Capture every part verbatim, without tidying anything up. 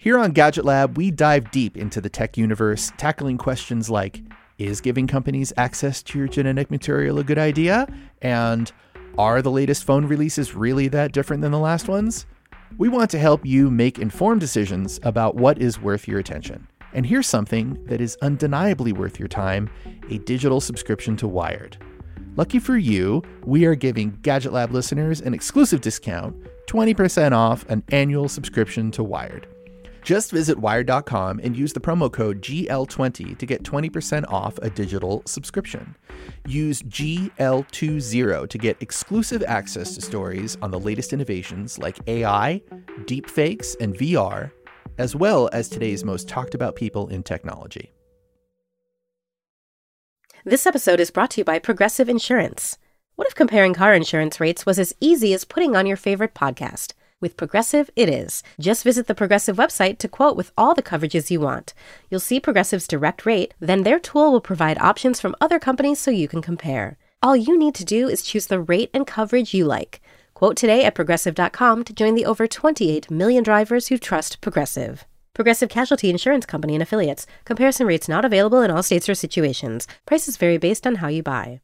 Here on Gadget Lab, we dive deep into the tech universe, tackling questions like, is giving companies access to your genetic material a good idea? And are the latest phone releases really that different than the last ones? We want to help you make informed decisions about what is worth your attention. And here's something that is undeniably worth your time, a digital subscription to Wired. Lucky for you, we are giving Gadget Lab listeners an exclusive discount, twenty percent off an annual subscription to Wired. Just visit wired dot com and use the promo code G L twenty to get twenty percent off a digital subscription. Use G L twenty to get exclusive access to stories on the latest innovations like A I, deepfakes, and V R, as well as today's most talked about people in technology. This episode is brought to you by Progressive Insurance. What if comparing car insurance rates was as easy as putting on your favorite podcast? With Progressive, it is. Just visit the Progressive website to quote with all the coverages you want. You'll see Progressive's direct rate, then their tool will provide options from other companies so you can compare. All you need to do is choose the rate and coverage you like. Quote today at progressive dot com to join the over twenty-eight million drivers who trust Progressive. Progressive Casualty Insurance Company and Affiliates. Comparison rates not available in all states or situations. Prices vary based on how you buy.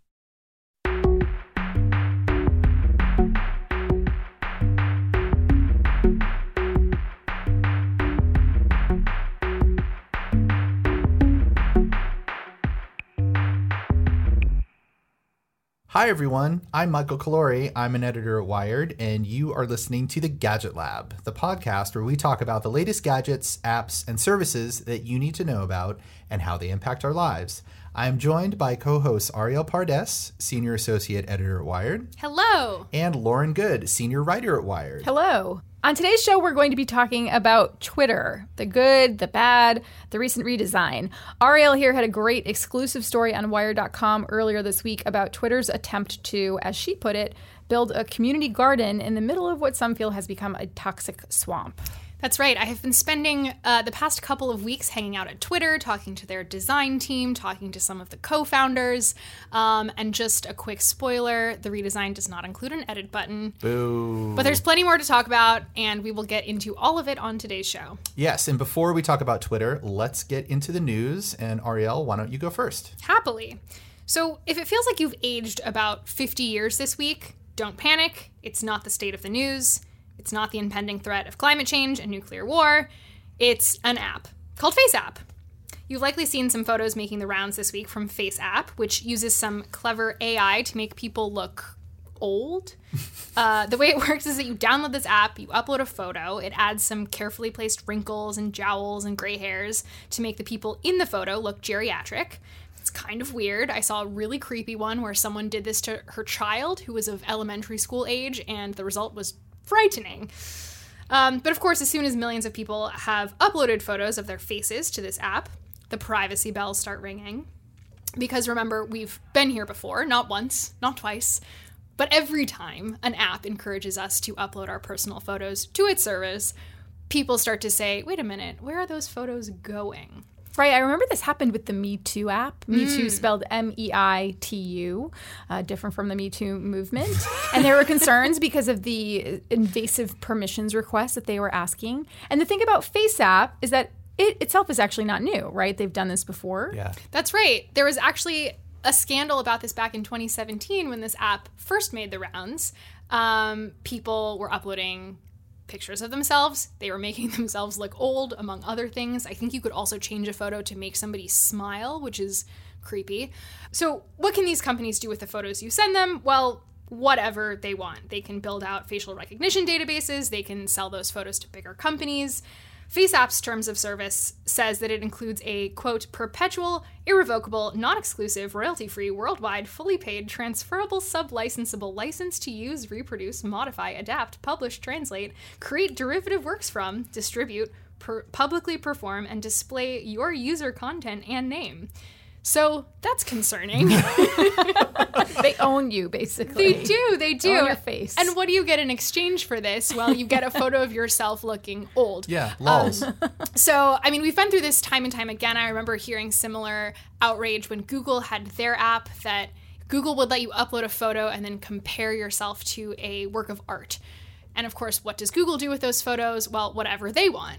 Hi, everyone. I'm Michael Calori. I'm an editor at Wired, and you are listening to the Gadget Lab, the podcast where we talk about the latest gadgets, apps, and services that you need to know about and how they impact our lives. I'm joined by co-hosts Ariel Pardes, Senior Associate Editor at Wired. Hello. And Lauren Good, Senior Writer at Wired. Hello. On today's show, we're going to be talking about Twitter, the good, the bad, the recent redesign. Ariel here had a great exclusive story on Wired dot com earlier this week about Twitter's attempt to, as she put it, build a community garden in the middle of what some feel has become a toxic swamp. That's right. I have been spending uh, the past couple of weeks hanging out at Twitter, talking to their design team, talking to some of the co-founders. Um, and just a quick spoiler, the redesign does not include an edit button. Boo. But there's plenty more to talk about, and we will get into all of it on today's show. Yes, and before we talk about Twitter, let's get into the news. And Ariel, why don't you go first? Happily. So if it feels like you've aged about fifty years this week, don't panic. It's not the state of the news. It's not the impending threat of climate change and nuclear war. It's an app called FaceApp. You've likely seen some photos making the rounds this week from FaceApp, which uses some clever A I to make people look old. Uh, the way it works is that you download this app, you upload a photo, it adds some carefully placed wrinkles and jowls and gray hairs to make the people in the photo look geriatric. It's kind of weird. I saw a really creepy one where someone did this to her child who was of elementary school age, and the result was frightening. Um, but of course, as soon as millions of people have uploaded photos of their faces to this app, the privacy bells start ringing. Because remember, we've been here before, not once, not twice, but every time an app encourages us to upload our personal photos to its service, people start to say, wait a minute, where are those photos going? Right, I remember this happened with the Me Too app. Me Mm. Too spelled M E I T U, uh, different from the Me Too movement. And there were concerns because of the invasive permissions requests that they were asking. And the thing about FaceApp is that it itself is actually not new, right? They've done this before. Yeah. That's right. There was actually a scandal about this back in twenty seventeen when this app first made the rounds. Um, people were uploading pictures of themselves. They were making themselves look old, among other things. I think you could also change a photo to make somebody smile, which is creepy. So what can these companies do with the photos you send them? Well, whatever they want. They can build out facial recognition databases. They can sell those photos to bigger companies. FaceApp's terms of service says that it includes a, quote, perpetual, irrevocable, non-exclusive, royalty-free, worldwide, fully paid, transferable, sub-licensable license to use, reproduce, modify, adapt, publish, translate, create derivative works from, distribute, per- publicly perform, and display your user content and name. So that's concerning. They own you, basically. They do, they do. Own your face. And what do you get in exchange for this? Well, you get a photo of yourself looking old. Yeah, lols. Um, so, I mean, we've been through this time and time again. I remember hearing similar outrage when Google had their app that Google would let you upload a photo and then compare yourself to a work of art. And of course, what does Google do with those photos? Well, whatever they want.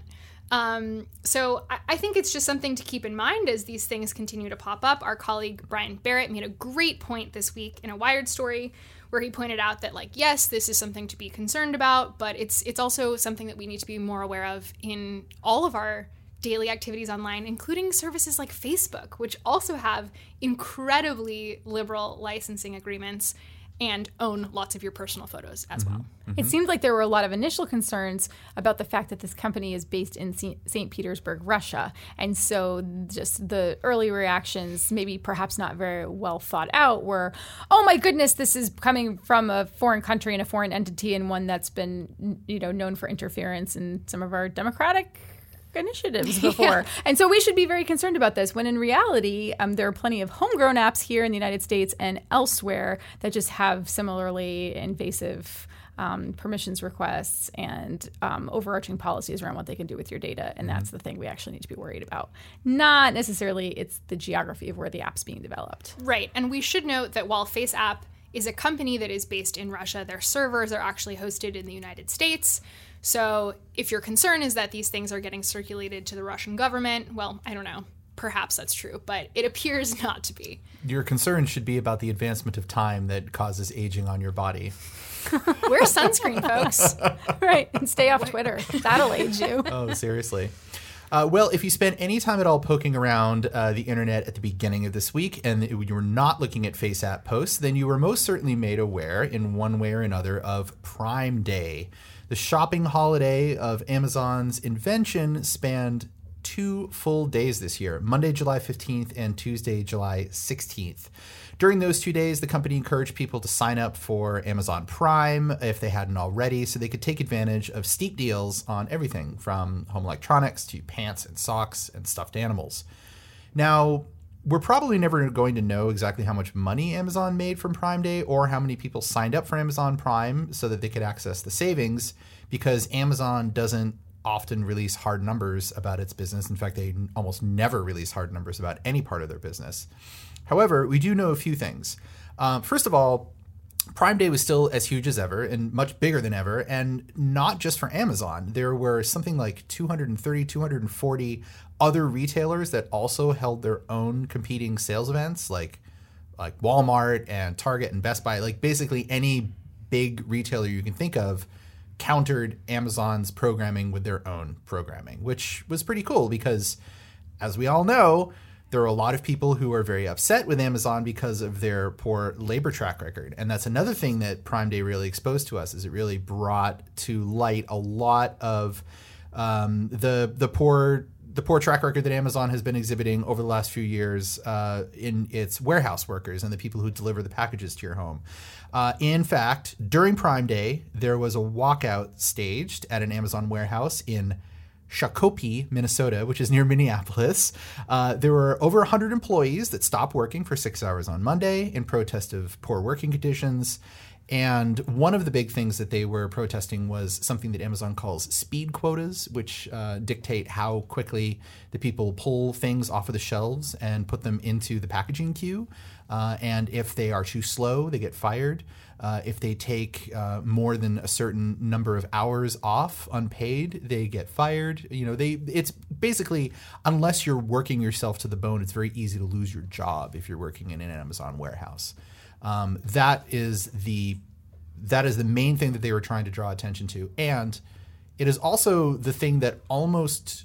Um, so I, I think it's just something to keep in mind as these things continue to pop up. Our colleague Brian Barrett made a great point this week in a Wired story where he pointed out that, like, yes, this is something to be concerned about, but it's it's also something that we need to be more aware of in all of our daily activities online, including services like Facebook, which also have incredibly liberal licensing agreements and own lots of your personal photos as well. Mm-hmm. It seemed like there were a lot of initial concerns about the fact that this company is based in Saint Petersburg, Russia. And so just the early reactions, maybe perhaps not very well thought out, were, oh my goodness, this is coming from a foreign country and a foreign entity and one that's been, you know, known for interference in some of our democratic initiatives before. Yeah. And so we should be very concerned about this, when in reality, um, there are plenty of homegrown apps here in the United States and elsewhere that just have similarly invasive um, permissions requests and um, overarching policies around what they can do with your data. And mm-hmm. that's the thing we actually need to be worried about. Not necessarily it's the geography of where the app's being developed. Right. And we should note that while FaceApp is a company that is based in Russia, their servers are actually hosted in the United States. So if your concern is that these things are getting circulated to the Russian government, well, I don't know. Perhaps that's true, but it appears not to be. Your concern should be about the advancement of time that causes aging on your body. Wear sunscreen, folks. Right, and stay off Twitter. That'll age you. Oh, seriously. Uh, well, if you spent any time at all poking around uh, the internet at the beginning of this week and you were not looking at FaceApp posts, then you were most certainly made aware in one way or another of Prime Day. The shopping holiday of Amazon's invention spanned two full days this year, Monday, July fifteenth and Tuesday, July sixteenth. During those two days, the company encouraged people to sign up for Amazon Prime if they hadn't already, so they could take advantage of steep deals on everything from home electronics to pants and socks and stuffed animals. Now, we're probably never going to know exactly how much money Amazon made from Prime Day or how many people signed up for Amazon Prime so that they could access the savings, because Amazon doesn't often release hard numbers about its business. In fact, they almost never release hard numbers about any part of their business. However, we do know a few things. Um, first of all, Prime Day was still as huge as ever and much bigger than ever, and not just for Amazon. There were something like two hundred thirty, two hundred forty other retailers that also held their own competing sales events, like like Walmart and Target and Best Buy. Like basically any big retailer you can think of countered Amazon's programming with their own programming, which was pretty cool because, as we all know, there are a lot of people who are very upset with Amazon because of their poor labor track record. And that's another thing that Prime Day really exposed to us, is it really brought to light a lot of um, the the poor the poor track record that Amazon has been exhibiting over the last few years uh, in its warehouse workers and the people who deliver the packages to your home. Uh, in fact, during Prime Day, there was a walkout staged at an Amazon warehouse in Shakopee, Minnesota, which is near Minneapolis. Uh, there were over one hundred employees that stopped working for six hours on Monday in protest of poor working conditions. And one of the big things that they were protesting was something that Amazon calls speed quotas, which uh, dictate how quickly the people pull things off of the shelves and put them into the packaging queue. Uh, and if they are too slow, they get fired. Uh, if they take uh, more than a certain number of hours off unpaid, they get fired. You know, they it's basically, unless you're working yourself to the bone, it's very easy to lose your job if you're working in an Amazon warehouse. Um, that is the that is the main thing that they were trying to draw attention to. And it is also the thing that almost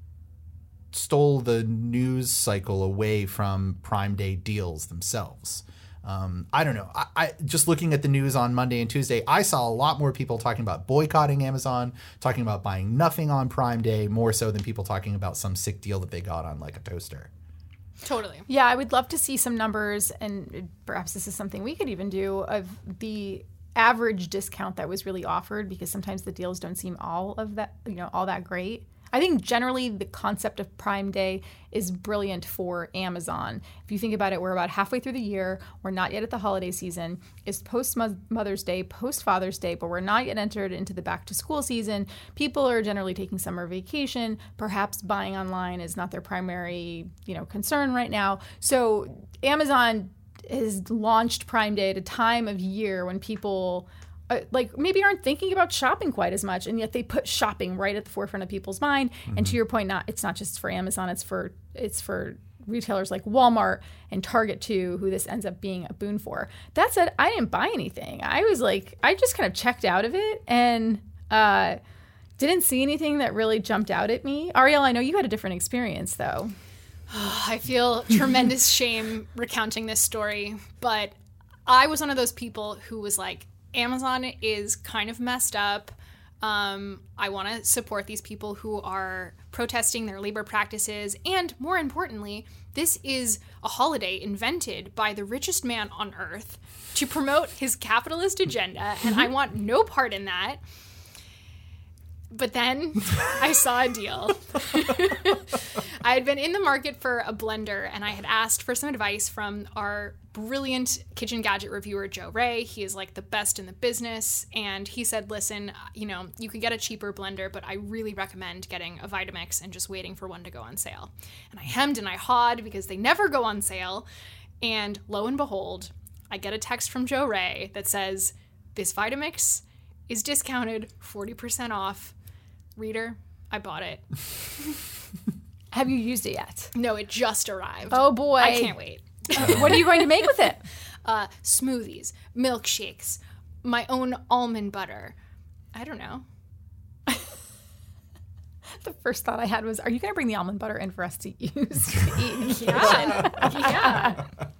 stole the news cycle away from Prime Day deals themselves. Um, I don't know. I, I just looking at the news on Monday and Tuesday, I saw a lot more people talking about boycotting Amazon, talking about buying nothing on Prime Day, more so than people talking about some sick deal that they got on like a toaster. Totally. Yeah, I would love to see some numbers, and perhaps this is something we could even do, of the average discount that was really offered, because sometimes the deals don't seem all of that, you know, all that great. I think generally the concept of Prime Day is brilliant for Amazon. If you think about it, we're about halfway through the year. We're not yet at the holiday season. It's post Mother's Day, post Father's Day, but we're not yet entered into the back to school season. People are generally taking summer vacation. Perhaps buying online is not their primary, you know, concern right now. So Amazon has launched Prime Day at a time of year when people uh, like maybe aren't thinking about shopping quite as much, and yet they put shopping right at the forefront of people's mind. Mm-hmm. And to your point, not it's not just for Amazon, it's for it's for retailers like Walmart and Target too, who this ends up being a boon for. That said, I didn't buy anything. I was like, I just kind of checked out of it and uh, didn't see anything that really jumped out at me. Ariel, I know you had a different experience though. I feel tremendous shame recounting this story, but I was one of those people who was like, Amazon is kind of messed up. Um, I want to support these people who are protesting their labor practices. And more importantly, this is a holiday invented by the richest man on earth to promote his capitalist agenda. And I want no part in that. But then I saw a deal. I had been in the market for a blender, and I had asked for some advice from our brilliant kitchen gadget reviewer, Joe Ray. He is like the best in the business. And he said, listen, you know, you could get a cheaper blender, but I really recommend getting a Vitamix and just waiting for one to go on sale. And I hemmed and I hawed because they never go on sale. And lo and behold, I get a text from Joe Ray that says, this Vitamix is discounted forty percent off. Reader, I bought it. Have you used it yet? No, it just arrived. Oh boy. I can't wait. Uh, what are you going to make with it? Uh, smoothies, milkshakes, my own almond butter. I don't know. The first thought I had was, are you going to bring the almond butter in for us to use to eat? Yeah. Yeah.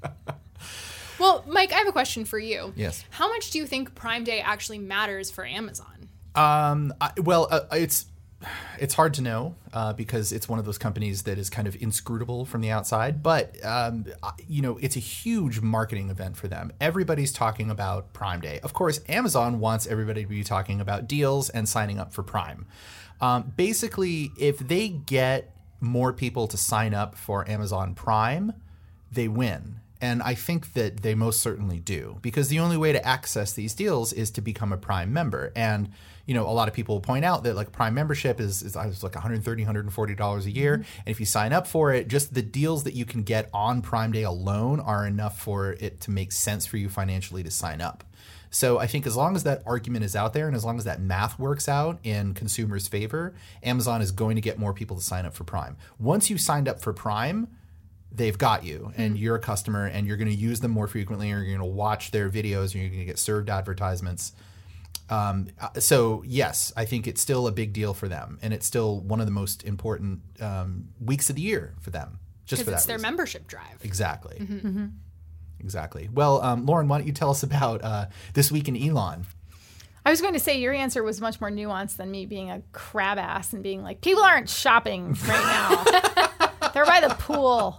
Well, Mike, I have a question for you. Yes. How much do you think Prime Day actually matters for Amazon? Um, I, well, uh, it's it's hard to know uh, because it's one of those companies that is kind of inscrutable from the outside. But, um, you know, it's a huge marketing event for them. Everybody's talking about Prime Day. Of course, Amazon wants everybody to be talking about deals and signing up for Prime. Um, basically, if they get more people to sign up for Amazon Prime, they win. And I think that they most certainly do, because the only way to access these deals is to become a Prime member. And, you know, a lot of people point out that like Prime membership is, is like one hundred thirty dollars, one hundred forty dollars a year. Mm-hmm. And if you sign up for it, just the deals that you can get on Prime Day alone are enough for it to make sense for you financially to sign up. So I think as long as that argument is out there and as long as that math works out in consumers' favor, Amazon is going to get more people to sign up for Prime. Once you signed up for Prime, they've got you and you're a customer and you're going to use them more frequently, or you're going to watch their videos and you're going to get served advertisements. Um, so yes, I think it's still a big deal for them, and it's still one of the most important um, weeks of the year for them. Just for that it's their reason. Membership drive. Exactly. Mm-hmm. Mm-hmm. Exactly. Well, um, Lauren, why don't you tell us about uh, This Week in Elon? I was going to say your answer was much more nuanced than me being a crab ass and being like, people aren't shopping right now. They're by the pool.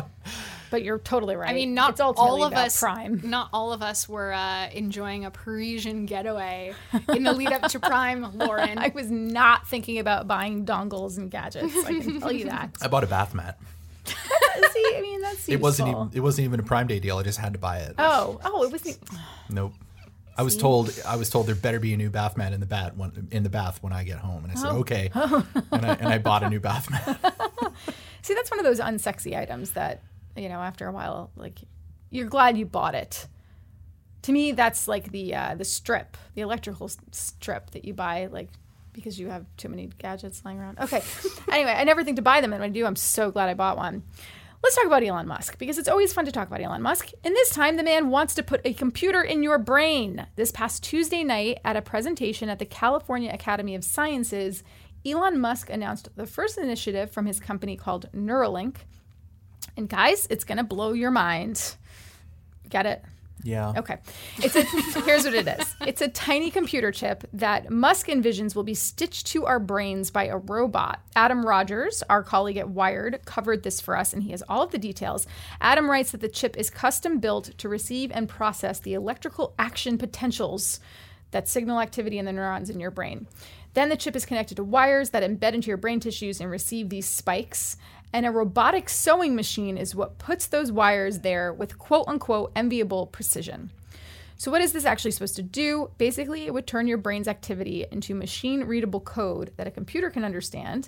But you're totally right. I mean, not it's ultimately all of about us. Prime. Not all of us were uh, enjoying a Parisian getaway in the lead up to Prime, Lauren. I was not thinking about buying dongles and gadgets. I can tell you that. I bought a bath mat. See, I mean, that's It wasn't even, it wasn't even a Prime Day deal. I just had to buy it. Oh, oh, it wasn't. Nope. I was told I was told there better be a new bath mat in the bath when, in the bath when I get home, and I said Oh. okay, and I and I bought a new bath mat. See, that's one of those unsexy items that, you know, after a while, like, you're glad you bought it. To me, that's like the uh, the strip, the electrical s- strip that you buy, like, because you have too many gadgets lying around. Okay. Anyway, I never think to buy them, and when I do, I'm so glad I bought one. Let's talk about Elon Musk, because it's always fun to talk about Elon Musk. And this time, the man wants to put a computer in your brain. This past Tuesday night, at a presentation at the California Academy of Sciences, Elon Musk announced the first initiative from his company called Neuralink. And guys, it's going to blow your mind. Get it? Yeah. Okay. It's a, here's what it is. It's a tiny computer chip that Musk envisions will be stitched to our brains by a robot. Adam Rogers, our colleague at Wired, covered this for us, and he has all of the details. Adam writes that the chip is custom built to receive and process the electrical action potentials that signal activity in the neurons in your brain. Then the chip is connected to wires that embed into your brain tissues and receive these spikes. And a robotic sewing machine is what puts those wires there with quote-unquote enviable precision. So what is this actually supposed to do? Basically, it would turn your brain's activity into machine-readable code that a computer can understand.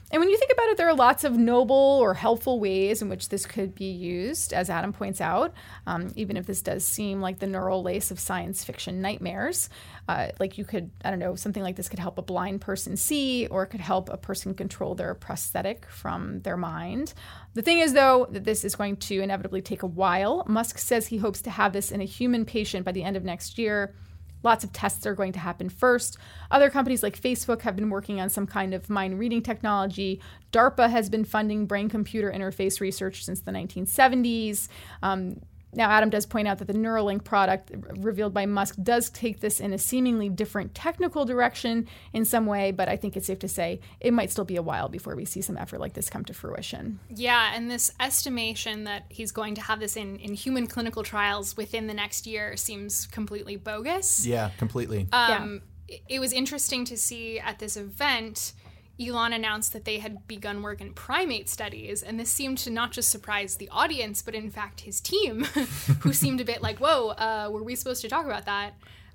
And when you think about it, there are lots of noble or helpful ways in which this could be used, as Adam points out, um, even if this does seem like the neural lace of science fiction nightmares. Uh, like you could, I don't know, something like this could help a blind person see, or it could help a person control their prosthetic from their mind. The thing is, though, that this is going to inevitably take a while. Musk says he hopes to have this in a human patient by the end of next year. Lots of tests are going to happen first. Other companies like Facebook have been working on some kind of mind reading technology. DARPA has been funding brain-computer interface research since the nineteen seventies. Um, now, Adam does point out that the Neuralink product revealed by Musk does take this in a seemingly different technical direction in some way, but I think it's safe to say it might still be a while before we see some effort like this come to fruition. Yeah, and this estimation that he's going to have this in, in human clinical trials within the next year seems completely bogus. Yeah, completely. Um, yeah. It was interesting to see at this event, Elon announced that they had begun work in primate studies, and this seemed to not just surprise the audience, but in fact his team, who seemed a bit like, whoa, uh, were we supposed to talk about that?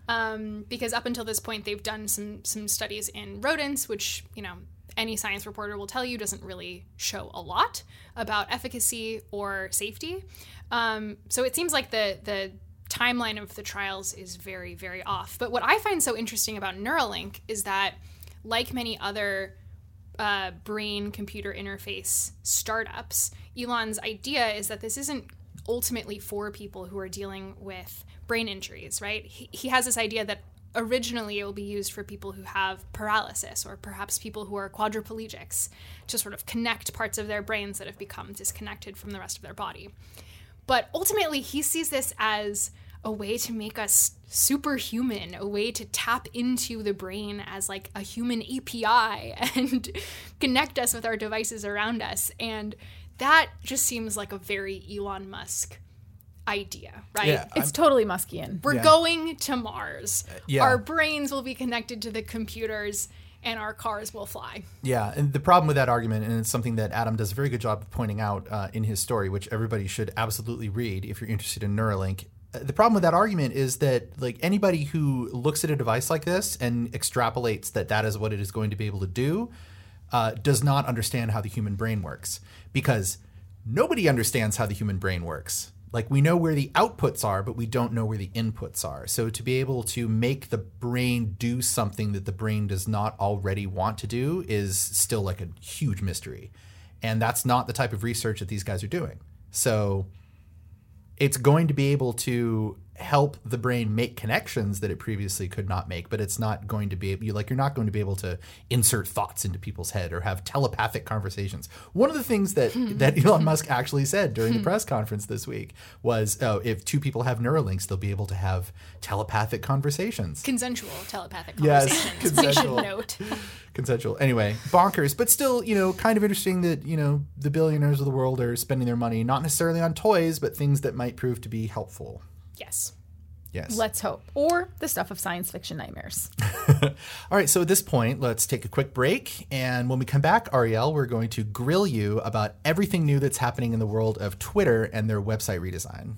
Um, because up until this point, they've done some some studies in rodents, which, you know, any science reporter will tell you doesn't really show a lot about efficacy or safety. Um, so it seems like the the timeline of the trials is very, very off. But what I find so interesting about Neuralink is that, like many other uh, brain-computer interface startups, Elon's idea is that this isn't ultimately for people who are dealing with brain injuries, right? He, he has this idea that originally it will be used for people who have paralysis, or perhaps people who are quadriplegics, to sort of connect parts of their brains that have become disconnected from the rest of their body. But ultimately, he sees this as a way to make us superhuman, a way to tap into the brain as like a human A P I and connect us with our devices around us. And that just seems like a very Elon Musk idea, right? Yeah, it's I'm, totally Muskian. We're yeah. going to Mars. Uh, yeah. Our brains will be connected to the computers and our cars will fly. Yeah, and the problem with that argument, and it's something that Adam does a very good job of pointing out uh, in his story, which everybody should absolutely read if you're interested in Neuralink. The problem with that argument is that, like, anybody who looks at a device like this and extrapolates that that is what it is going to be able to do uh, does not understand how the human brain works, because nobody understands how the human brain works. Like, we know where the outputs are, but we don't know where the inputs are. So to be able to make the brain do something that the brain does not already want to do is still like a huge mystery. And that's not the type of research that these guys are doing. So it's going to be able to help the brain make connections that it previously could not make, but it's not going to be you like you're not going to be able to insert thoughts into people's head or have telepathic conversations. One of the things that that Elon Musk actually said during the press conference this week was, oh, if two people have Neuralinks, they'll be able to have telepathic conversations. Consensual telepathic Yes, conversations. consensual. We should note. Consensual. Anyway, bonkers, but still, you know, kind of interesting that, you know, the billionaires of the world are spending their money not necessarily on toys, but things that might prove to be helpful. Yes. Yes. Let's hope. Or the stuff of science fiction nightmares. All right, so at this point, let's take a quick break. And when we come back, Ariel, we're going to grill you about everything new that's happening in the world of Twitter and their website redesign.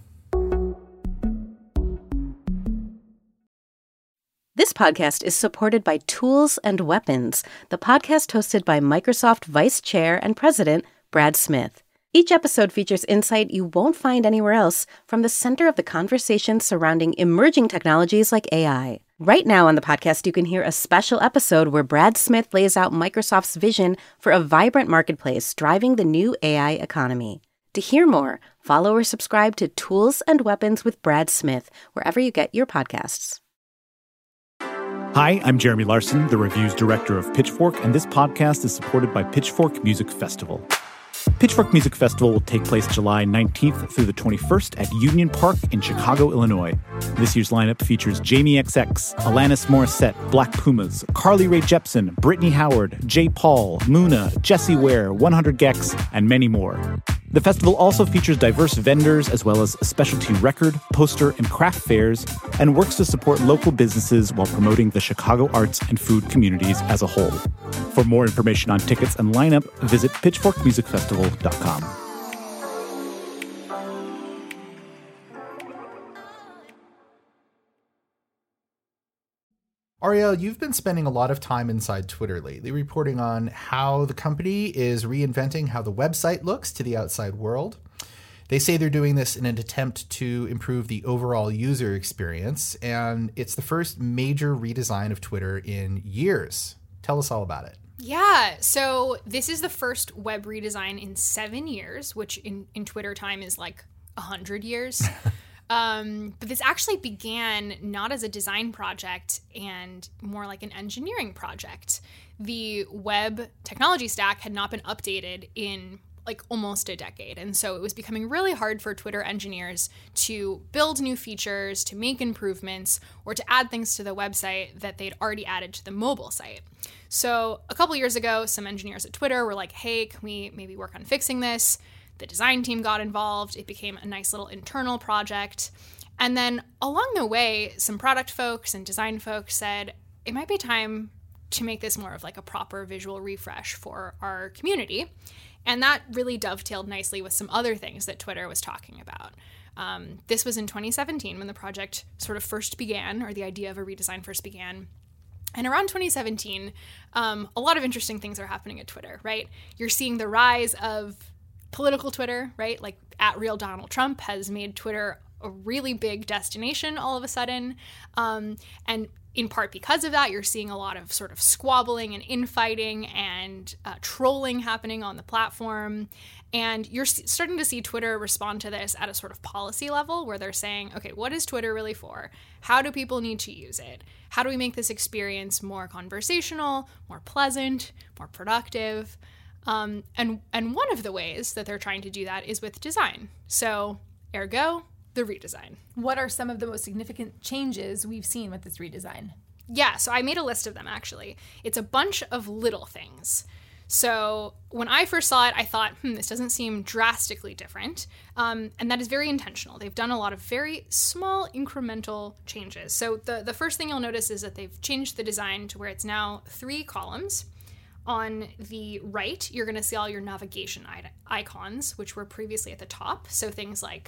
This podcast is supported by Tools and Weapons, the podcast hosted by Microsoft Vice Chair and President Brad Smith. Each episode features insight you won't find anywhere else from the center of the conversation surrounding emerging technologies like A I. Right now on the podcast, you can hear a special episode where Brad Smith lays out Microsoft's vision for a vibrant marketplace driving the new A I economy. To hear more, follow or subscribe to Tools and Weapons with Brad Smith wherever you get your podcasts. Hi, I'm Jeremy Larson, the reviews director of Pitchfork, and this podcast is supported by Pitchfork Music Festival. Pitchfork Music Festival will take place July nineteenth through the twenty-first at Union Park in Chicago, Illinois. This year's lineup features Jamie X X, Alanis Morissette, Black Pumas, Carly Rae Jepsen, Brittany Howard, J. Paul, Muna, Jessie Ware, one hundred gecs, and many more. The festival also features diverse vendors as well as specialty record, poster, and craft fairs, and works to support local businesses while promoting the Chicago arts and food communities as a whole. For more information on tickets and lineup, visit pitchfork music festival dot com. Ariel, you've been spending a lot of time inside Twitter lately, reporting on how the company is reinventing how the website looks to the outside world. They say they're doing this in an attempt to improve the overall user experience, and it's the first major redesign of Twitter in years. Tell us all about it. Yeah, so this is the first web redesign in seven years, which in, in Twitter time is like one hundred years. Um, but this actually began not as a design project and more like an engineering project. The web technology stack had not been updated in like almost a decade. And so it was becoming really hard for Twitter engineers to build new features, to make improvements, or to add things to the website that they'd already added to the mobile site. So a couple years ago, some engineers at Twitter were like, hey, can we maybe work on fixing this? The design team got involved. It became a nice little internal project. And then along the way, some product folks and design folks said, it might be time to make this more of like a proper visual refresh for our community. And that really dovetailed nicely with some other things that Twitter was talking about. Um, this was in twenty seventeen when the project sort of first began, or the idea of a redesign first began. And around twenty seventeen, um, a lot of interesting things are happening at Twitter, right? You're seeing the rise of political Twitter, right? Like at Real Donald Trump has made Twitter a really big destination all of a sudden. Um, and in part because of that, you're seeing a lot of sort of squabbling and infighting and uh, trolling happening on the platform. And you're s- starting to see Twitter respond to this at a sort of policy level where they're saying, okay, what is Twitter really for? How do people need to use it? How do we make this experience more conversational, more pleasant, more productive? Um, and, and one of the ways that they're trying to do that is with design. So, ergo, the redesign. What are some of the most significant changes we've seen with this redesign? Yeah, so I made a list of them, actually. It's a bunch of little things. So when I first saw it, I thought, hmm, this doesn't seem drastically different. Um, and that is very intentional. They've done a lot of very small incremental changes. So the, the first thing you'll notice is that they've changed the design to where it's now three columns. On the right, you're going to see all your navigation icons, which were previously at the top. So things like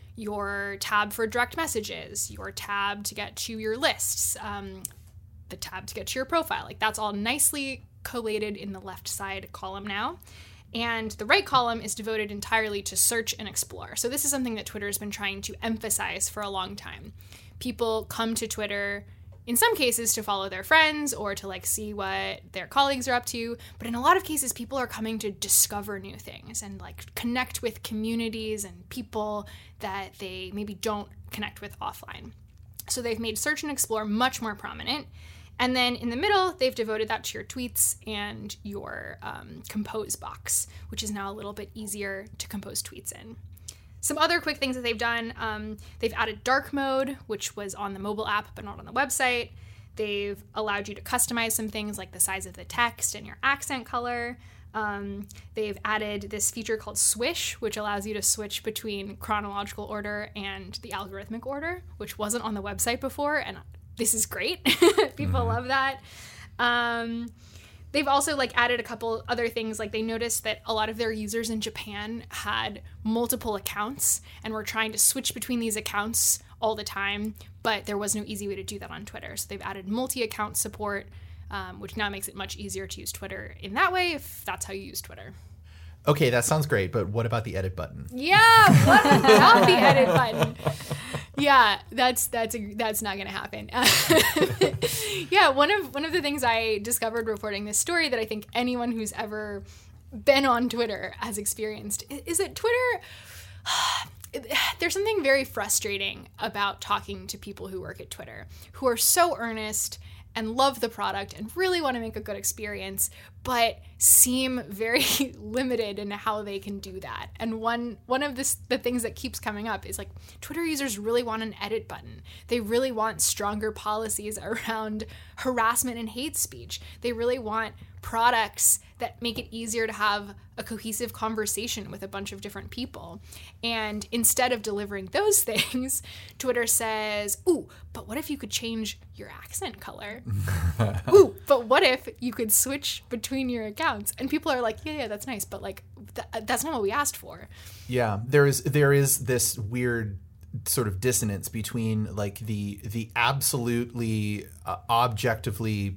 your tab for direct messages, your tab to get to your lists, um, the tab to get to your profile. Like that's all nicely collated in the left side column now. And the right column is devoted entirely to search and explore. So this is something that Twitter has been trying to emphasize for a long time. People come to Twitter in some cases to follow their friends or to like see what their colleagues are up to. But in a lot of cases, people are coming to discover new things and like connect with communities and people that they maybe don't connect with offline. So they've made search and explore much more prominent. And then in the middle, they've devoted that to your tweets and your um, compose box, which is now a little bit easier to compose tweets in. Some other quick things that they've done, um, they've added dark mode, which was on the mobile app but not on the website. They've allowed you to customize some things like the size of the text and your accent color. Um, they've added this feature called Swish, which allows you to switch between chronological order and the algorithmic order, which wasn't on the website before, and this is great. People love that. Um, They've also like added a couple other things. Like they noticed that a lot of their users in Japan had multiple accounts and were trying to switch between these accounts all the time, but there was no easy way to do that on Twitter. So they've added multi-account support, um, which now makes it much easier to use Twitter in that way if that's how you use Twitter. Okay, that sounds great, but what about the edit button? Yeah, what about the edit button? Yeah, that's that's a, that's not going to happen. yeah, one of one of the things I discovered reporting this story that I think anyone who's ever been on Twitter has experienced is that Twitter, there's something very frustrating about talking to people who work at Twitter, who are so earnest and love the product and really want to make a good experience, but seem very limited in how they can do that. And one one of this, the things that keeps coming up is like Twitter users really want an edit button. They really want stronger policies around harassment and hate speech. They really want products that make it easier to have a cohesive conversation with a bunch of different people. And instead of delivering those things, Twitter says, ooh, but what if you could change your accent color? Ooh, but what if you could switch between your accounts? And people are like, yeah, yeah, that's nice, but like th- that's not what we asked for. Yeah, there is there is this weird sort of dissonance between like the the absolutely uh, objectively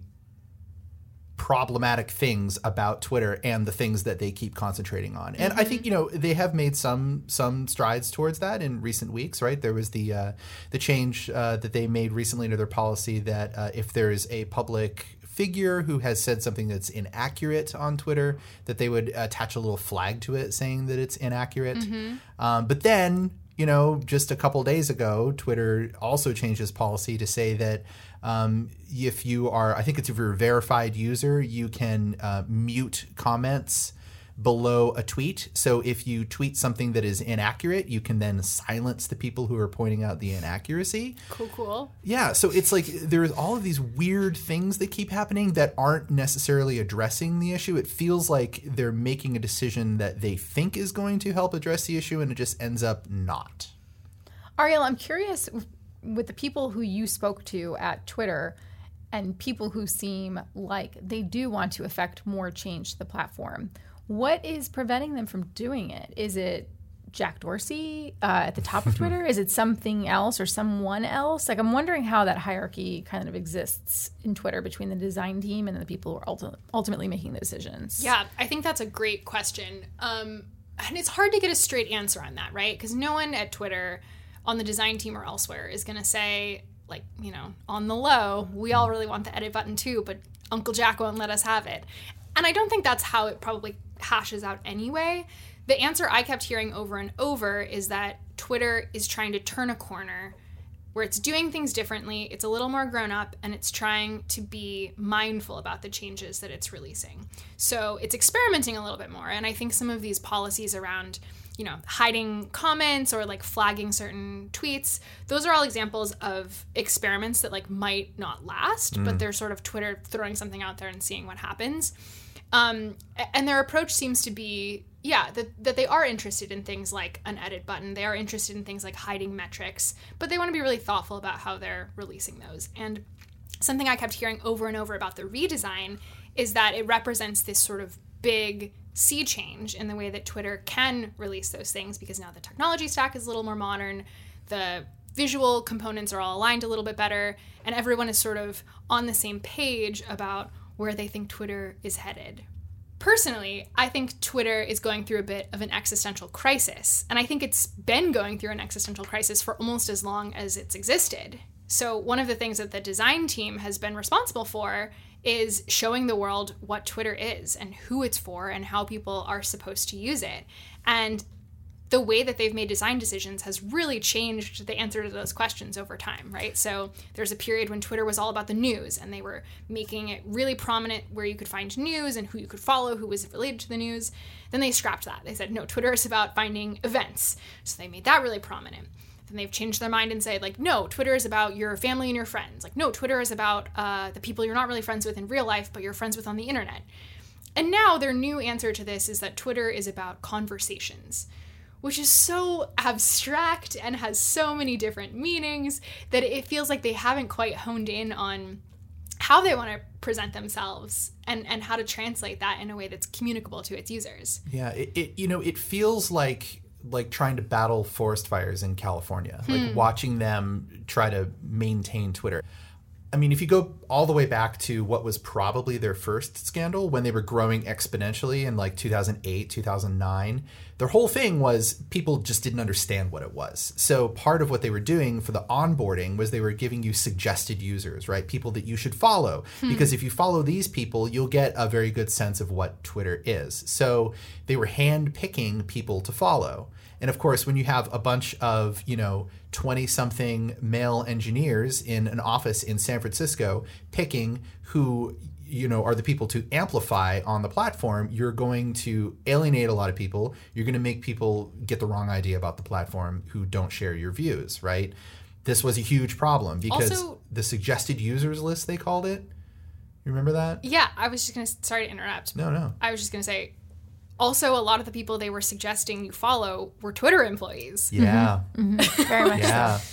problematic things about Twitter and the things that they keep concentrating on. And mm-hmm. I think, you know, they have made some some strides towards that in recent weeks, right? There was the uh, the change uh, that they made recently to their policy that uh, if there's a public figure who has said something that's inaccurate on Twitter, that they would attach a little flag to it saying that it's inaccurate. Mm-hmm. Um, but then, you know, just a couple days ago, Twitter also changed its policy to say that um, if you are, I think it's if you're a verified user, you can uh, mute comments below a tweet. So if you tweet something that is inaccurate, you can then silence the people who are pointing out the inaccuracy. Cool, cool. Yeah. So it's like there's all of these weird things that keep happening that aren't necessarily addressing the issue. It feels like they're making a decision that they think is going to help address the issue, and it just ends up not. Ariel, I'm curious with the people who you spoke to at Twitter and people who seem like they do want to affect more change to the platform. What is preventing them from doing it? Is it Jack Dorsey uh, at the top of Twitter? Is it something else or someone else? Like, I'm wondering how that hierarchy kind of exists in Twitter between the design team and the people who are ulti- ultimately making the decisions. Yeah, I think that's a great question. Um, and it's hard to get a straight answer on that, right? Because no one at Twitter on the design team or elsewhere is going to say, like, you know, on the low, we all really want the edit button too, but Uncle Jack won't let us have it. And I don't think that's how it probably hashes out anyway. The answer I kept hearing over and over is that Twitter is trying to turn a corner where it's doing things differently, it's a little more grown up, and it's trying to be mindful about the changes that it's releasing. So it's experimenting a little bit more. And I think some of these policies around, you know, hiding comments or like flagging certain tweets, those are all examples of experiments that like might not last, mm. but they're sort of Twitter throwing something out there and seeing what happens. Um, and their approach seems to be, yeah, that, that they are interested in things like an edit button. They are interested in things like hiding metrics, but they want to be really thoughtful about how they're releasing those. And something I kept hearing over and over about the redesign is that it represents this sort of big sea change in the way that Twitter can release those things, because now the technology stack is a little more modern, the visual components are all aligned a little bit better, and everyone is sort of on the same page about where they think Twitter is headed. Personally, I think Twitter is going through a bit of an existential crisis, and I think it's been going through an existential crisis for almost as long as it's existed. So one of the things that the design team has been responsible for is showing the world what Twitter is and who it's for and how people are supposed to use it. And the way that they've made design decisions has really changed the answer to those questions over time, right? So there's a period when Twitter was all about the news, and they were making it really prominent where you could find news and who you could follow, who was related to the news. Then they scrapped that. They said, no, Twitter is about finding events. So they made that really prominent. Then they've changed their mind and said, like, no, Twitter is about your family and your friends. Like, no, Twitter is about uh, the people you're not really friends with in real life, but you're friends with on the internet. And now their new answer to this is that Twitter is about conversations, which is so abstract and has so many different meanings that it feels like they haven't quite honed in on how they want to present themselves and, and how to translate that in a way that's communicable to its users. Yeah, it, it you know, it feels like like trying to battle forest fires in California, hmm. like watching them try to maintain Twitter. I mean, if you go all the way back to what was probably their first scandal when they were growing exponentially in like two thousand eight, two thousand nine, their whole thing was people just didn't understand what it was. So part of what they were doing for the onboarding was they were giving you suggested users, right? People that you should follow. Hmm. Because if you follow these people, you'll get a very good sense of what Twitter is. So they were hand-picking people to follow. And of course, when you have a bunch of, you know, twenty-something male engineers in an office in San Francisco picking who, you know, are the people to amplify on the platform, you're going to alienate a lot of people. You're going to make people get the wrong idea about the platform who don't share your views, right? This was a huge problem because also, the suggested users list, they called it. You remember that? Yeah, I was just going to, sorry to interrupt. No, no. I was just going to say, also, a lot of the people they were suggesting you follow were Twitter employees. Yeah. Mm-hmm. Mm-hmm. Very much yeah. so.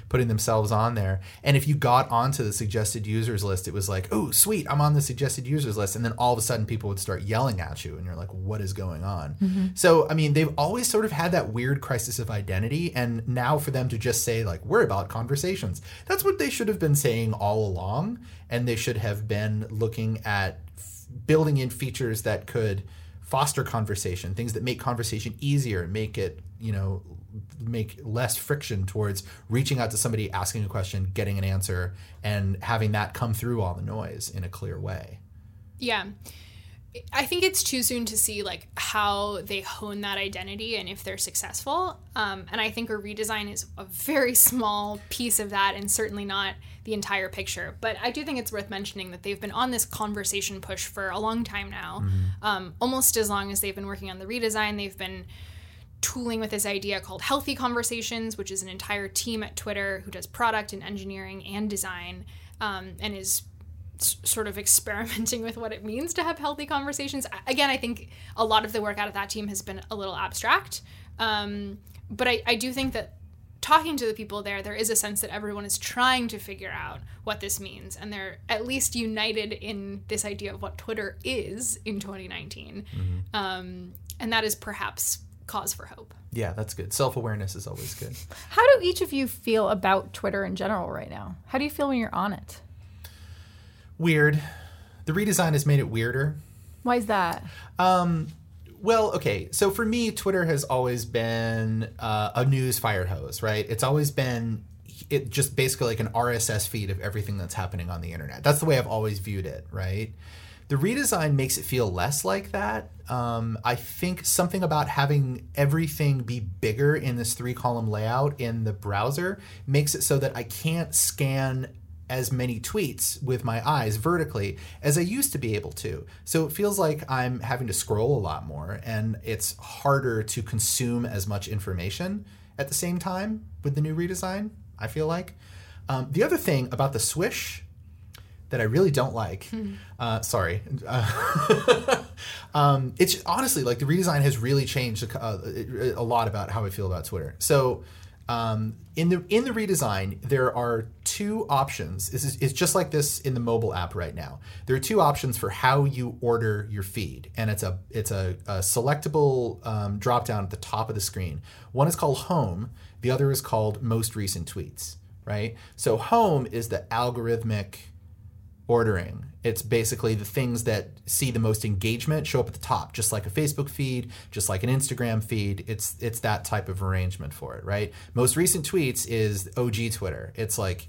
putting themselves on there. And if you got onto the suggested users list, it was like, oh, sweet, I'm on the suggested users list. And then all of a sudden people would start yelling at you and you're like, what is going on? Mm-hmm. So, I mean, they've always sort of had that weird crisis of identity. And now for them to just say like, we're about conversations, that's what they should have been saying all along. And they should have been looking at f- building in features that could foster conversation, things that make conversation easier, make it, you know, make less friction towards reaching out to somebody, asking a question, getting an answer, and having that come through all the noise in a clear way. Yeah. I think it's too soon to see like how they hone that identity and if they're successful. Um, and I think a redesign is a very small piece of that and certainly not the entire picture. But I do think it's worth mentioning that they've been on this conversation push for a long time now. Mm-hmm. Um, almost as long as they've been working on the redesign, they've been tooling with this idea called Healthy Conversations, which is an entire team at Twitter who does product and engineering and design, um, and is s- sort of experimenting with what it means to have healthy conversations. Again, I think a lot of the work out of that team has been a little abstract, um, but I, I do think that talking to the people there, there is a sense that everyone is trying to figure out what this means, and they're at least united in this idea of what Twitter is in twenty nineteen, mm-hmm. um, and that is perhaps cause for hope. Yeah, that's good. Self-awareness is always good. How do each of you feel about Twitter in general right now? How do you feel when you're on it? Weird. The redesign has made it weirder. Why is that? Um, well, okay. So for me, Twitter has always been uh, a news fire hose, right? It's always been it just basically like an R S S feed of everything that's happening on the internet. That's the way I've always viewed it, right? The redesign makes it feel less like that. Um, I think something about having everything be bigger in this three-column layout in the browser makes it so that I can't scan as many tweets with my eyes vertically as I used to be able to. So it feels like I'm having to scroll a lot more, and it's harder to consume as much information at the same time with the new redesign, I feel like. Um, the other thing about the swish that I really don't like. Hmm. Uh, sorry. Uh, um, it's honestly like the redesign has really changed a, a lot about how I feel about Twitter. So um, in the in the redesign, there are two options. It's, it's just like this in the mobile app right now. There are two options for how you order your feed, and it's a it's a, a selectable um, drop down at the top of the screen. One is called Home. The other is called Most Recent Tweets. Right. So Home is the algorithmic ordering. It's basically the things that see the most engagement show up at the top, just like a Facebook feed, just like an Instagram feed. It's it's that type of arrangement for it, right? Most recent tweets is O G Twitter. It's like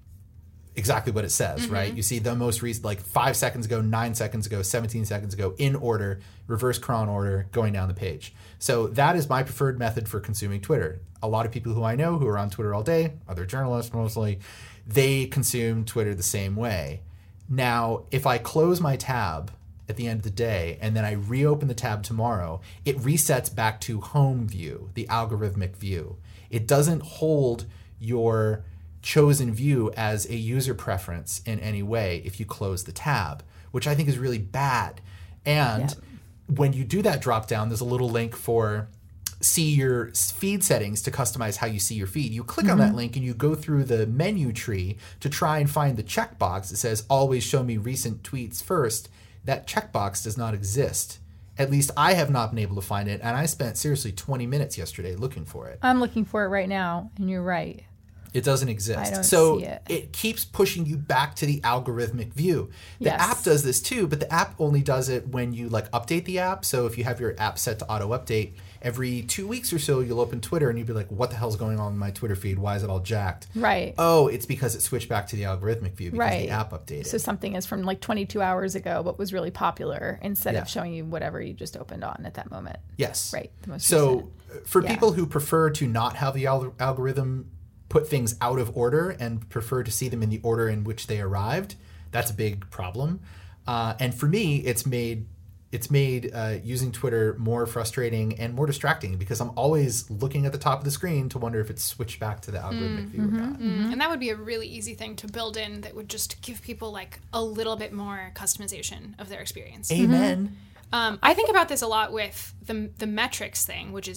exactly what it says, mm-hmm. right? You see the most recent, like five seconds ago, nine seconds ago, seventeen seconds ago, in order, reverse cron order, going down the page. So that is my preferred method for consuming Twitter. A lot of people who I know who are on Twitter all day, other journalists mostly, they consume Twitter the same way. Now, if I close my tab at the end of the day and then I reopen the tab tomorrow, it resets back to home view, the algorithmic view. It doesn't hold your chosen view as a user preference in any way if you close the tab, which I think is really bad. And yeah. when you do that drop down, there's a little link for see your feed settings to customize how you see your feed. You click mm-hmm. on that link and you go through the menu tree to try and find the checkbox that says always show me recent tweets first. That checkbox does not exist. At least I have not been able to find it, and I spent seriously twenty minutes yesterday looking for it. I'm looking for it right now, and you're right. It doesn't exist. I don't so see it. It keeps pushing you back to the algorithmic view. The Yes. app does this too, but the app only does it when you like update the app. So if you have your app set to auto update, every two weeks or so you'll open Twitter and you'll be like, what the hell's going on in my Twitter feed? Why is it all jacked? Right. Oh, it's because it switched back to the algorithmic view because Right. the app updated. So something is from like twenty-two hours ago, but was really popular instead Yeah. of showing you whatever you just opened on at that moment. Yes. Right. The most So recent. for Yeah. people who prefer to not have the al- algorithm put things out of order and prefer to see them in the order in which they arrived, that's a big problem. Uh, and for me, it's made it's made uh, using Twitter more frustrating and more distracting because I'm always looking at the top of the screen to wonder if it's switched back to the algorithmic view or not. Mm, and that would be a really easy thing to build in that would just give people like a little bit more customization of their experience. Amen. Um, I think about this a lot with the the metrics thing, which is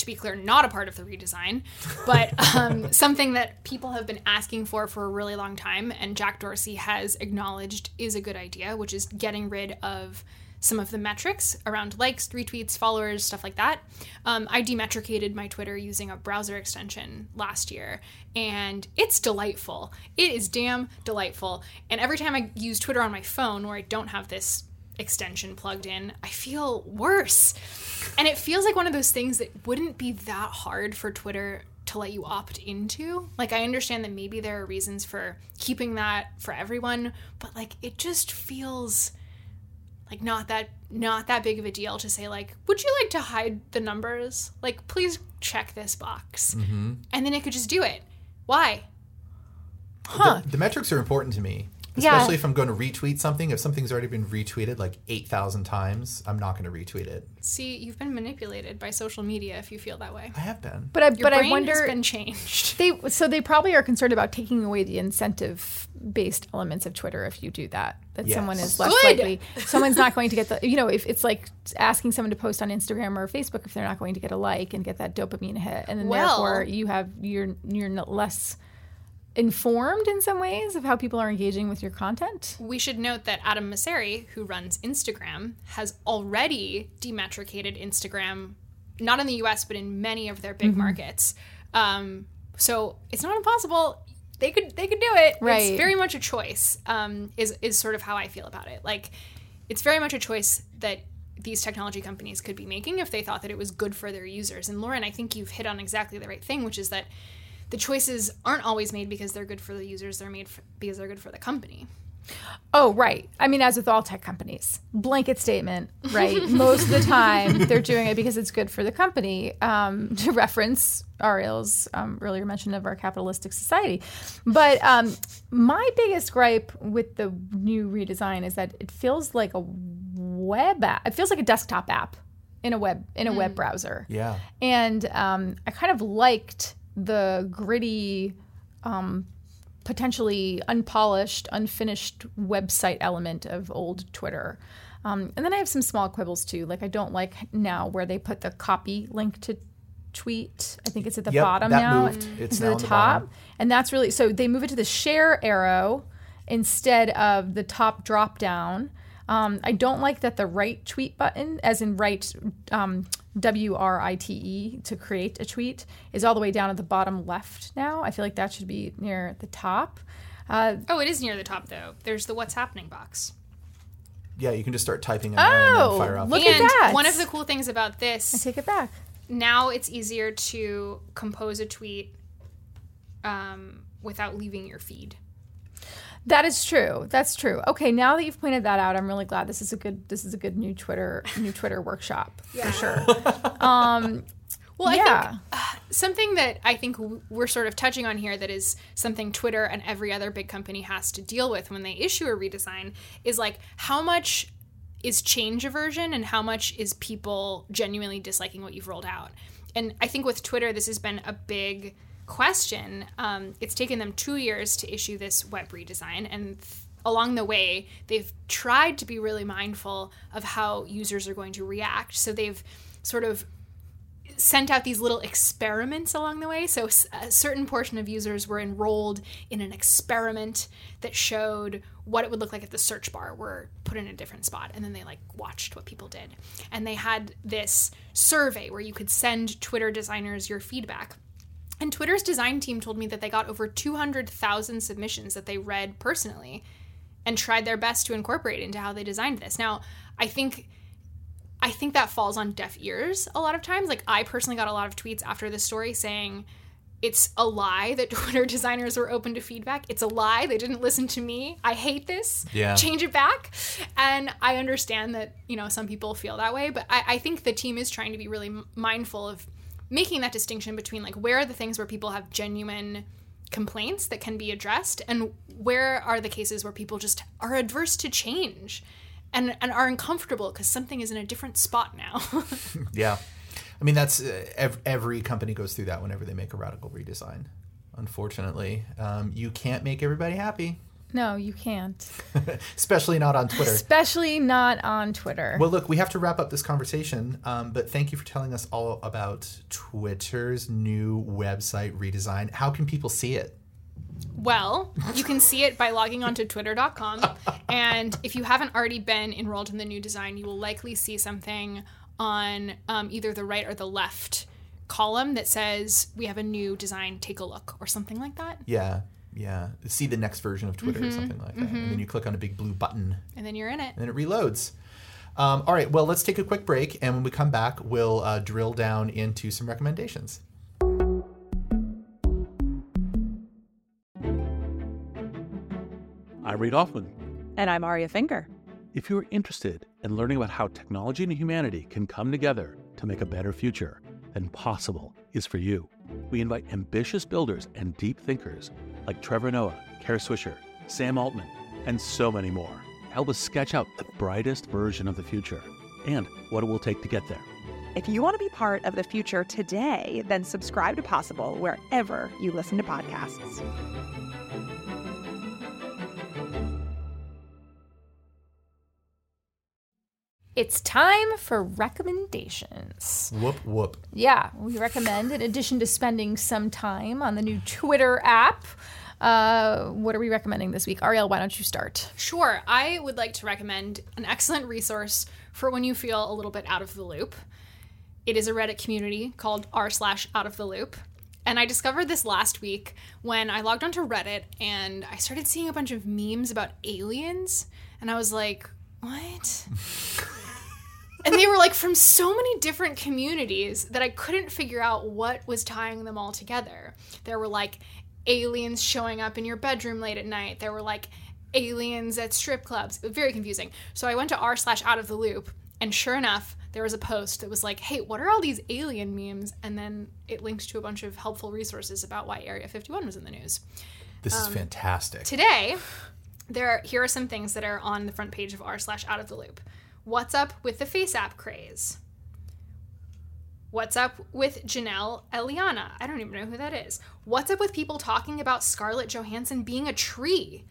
to be clear, not a part of the redesign, but um, something that people have been asking for for a really long time, and Jack Dorsey has acknowledged is a good idea, which is getting rid of some of the metrics around likes, retweets, followers, stuff like that. Um, I demetricated my Twitter using a browser extension last year, and it's delightful. It is damn delightful. And every time I use Twitter on my phone where I don't have this extension plugged in, I feel worse. And it feels like one of those things that wouldn't be that hard for Twitter to let you opt into. Like, I understand that maybe there are reasons for keeping that for everyone, but like, it just feels like not that not that big of a deal to say, like, would you like to hide the numbers? Like, please check this box. Mm-hmm. And then it could just do it. Why? Huh. The, the metrics are important to me. Especially yeah. if I'm going to retweet something. If something's already been retweeted like eight thousand times, I'm not going to retweet it. See, you've been manipulated by social media if you feel that way. I have been. But I, Your but brain I wonder, has been changed. They, so they probably are concerned about taking away the incentive-based elements of Twitter if you do that. That yes. someone is less Good. likely. Someone's not going to get the, you know, if it's like asking someone to post on Instagram or Facebook if they're not going to get a like and get that dopamine hit. And then well, therefore you have, you're, you're less informed in some ways of how people are engaging with your content. We should note that Adam Mosseri, who runs Instagram, has already demetricated Instagram, not in the U S, but in many of their big mm-hmm. markets. Um, so it's not impossible. They could they could do it. Right. It's very much a choice, um, is, is sort of how I feel about it. Like, it's very much a choice that these technology companies could be making if they thought that it was good for their users. And Lauren, I think you've hit on exactly the right thing, which is that the choices aren't always made because they're good for the users. They're made for, because they're good for the company. Oh, right. I mean, as with all tech companies, blanket statement, right? Most of the time, they're doing it because it's good for the company, um, to reference Ariel's um, earlier mention of our capitalistic society. But um, my biggest gripe with the new redesign is that it feels like a web app. It feels like a desktop app in a web in a mm. web browser. Yeah. And um, I kind of liked the gritty, um, potentially unpolished, unfinished website element of old Twitter. Um, and then I have some small quibbles too. Like, I don't like now where they put the copy link to tweet. I think it's at the yep, bottom that now. Moved. It's to now the on the top. bottom. And that's really, so they move it to the share arrow instead of the top drop down. Um, I don't like that the right tweet button, as in right, um, W R I T E, to create a tweet, is all the way down at the bottom left now. I feel like that should be near the top. Uh, oh, it is near the top, though. There's the what's happening box. Yeah, you can just start typing in there and Oh, then fire off. look and at that. One of the cool things about this, I take it back. now it's easier to compose a tweet um, without leaving your feed. That is true. That's true. Okay, now that you've pointed that out, I'm really glad. This is a good. This is a good new Twitter new Twitter workshop Yeah. for sure. Um, Well, yeah. I think uh, something that I think we're sort of touching on here that is something Twitter and every other big company has to deal with when they issue a redesign is, like, how much is change aversion and how much is people genuinely disliking what you've rolled out. And I think with Twitter, this has been a big question. Um, it's taken them two years to issue this web redesign, and th- along the way, they've tried to be really mindful of how users are going to react. So they've sort of sent out these little experiments along the way. So a certain portion of users were enrolled in an experiment that showed what it would look like if the search bar were put in a different spot. And then they, like, watched what people did. And they had this survey where you could send Twitter designers your feedback. And Twitter's design team told me that they got over two hundred thousand submissions that they read personally and tried their best to incorporate into how they designed this. Now, I think I think that falls on deaf ears a lot of times. Like, I personally got a lot of tweets after this story saying it's a lie that Twitter designers were open to feedback. It's a lie. They didn't listen to me. I hate this. Yeah. Change it back. And I understand that, you know, some people feel that way, but I, I think the team is trying to be really m- mindful of making that distinction between, like, where are the things where people have genuine complaints that can be addressed and where are the cases where people just are adverse to change and, and are uncomfortable because something is in a different spot now. Yeah. I mean, that's uh, ev- every company goes through that whenever they make a radical redesign. Unfortunately, um, you can't make everybody happy. No, you can't. Especially not on Twitter. Especially not on Twitter. Well, look, we have to wrap up this conversation, um, but thank you for telling us all about Twitter's new website redesign. How can people see it? Well, you can see it by logging on to twitter dot com. And if you haven't already been enrolled in the new design, you will likely see something on um, either the right or the left column that says, we have a new design, take a look, or something like that. Yeah, yeah. See the next version of Twitter mm-hmm, or something like that. Mm-hmm. And then you click on a big blue button. And then you're in it. And then it reloads. Um, all right, well, let's take a quick break. And when we come back, we'll uh, drill down into some recommendations. I'm Reid Hoffman. And I'm Aria Finger. If you're interested in learning about how technology and humanity can come together to make a better future, then Possible is for you. We invite ambitious builders and deep thinkers like Trevor Noah, Kara Swisher, Sam Altman, and so many more. Help us sketch out the brightest version of the future and what it will take to get there. If you want to be part of the future today, then subscribe to Possible wherever you listen to podcasts. It's time for recommendations. Whoop, whoop. Yeah, we recommend, in addition to spending some time on the new Twitter app, uh, what are we recommending this week? Ariel, why don't you start? Sure. I would like to recommend an excellent resource for when you feel a little bit out of the loop. It is a Reddit community called r slash out of the loop. And I discovered this last week when I logged onto Reddit and I started seeing a bunch of memes about aliens. And I was like, what? And they were like from so many different communities that I couldn't figure out what was tying them all together. There were like aliens showing up in your bedroom late at night. There were like aliens at strip clubs. It was very confusing. So I went to r slash out of the loop, and sure enough, there was a post that was like, hey, what are all these alien memes? And then it linked to a bunch of helpful resources about why Area fifty-one was in the news. This um, is fantastic. Today, there here are some things that are on the front page of r slash out of the loop. What's up with the face app craze? What's up with Janelle Eliana? I don't even know who that is. What's up with people talking about Scarlett Johansson being a tree?